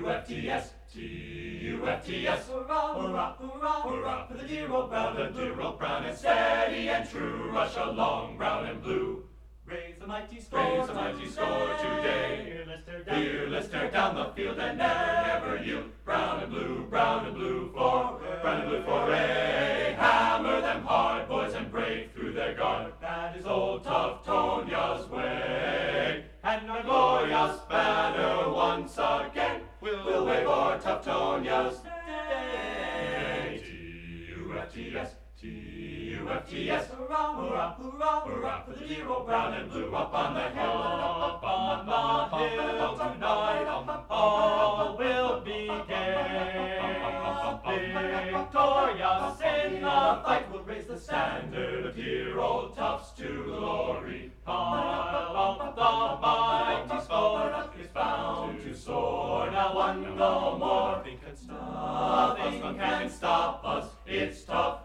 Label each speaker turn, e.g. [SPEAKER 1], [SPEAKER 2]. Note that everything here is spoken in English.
[SPEAKER 1] T-U-F-T-S, T-U-F-T-S. Hurrah, hurrah, hurrah, hurrah for the dear old brown, the dear old brown, and steady and true. Rush along, brown and blue. Raise a mighty score today. Fearless tear down the field and never yield. Brown and blue for, brown and blue for a. Hammer them hard, boys, and break through their guard. That is old Tuftonia's way. And our glorious banner once again we'll wave o'er Tuftonia's day. T-U-F-T-S, T-U-F-T-S. Hurrah, hurrah, hurrah, hurrah for the dear old brown and blue. Up on the hill, up on the hill tonight, all will be gay. Victorious in the fight, we'll raise the standard of dear old Tufts to glory. Pile up the mighty score is bound to soar. Now one no more, nothing can stop us, it's tough.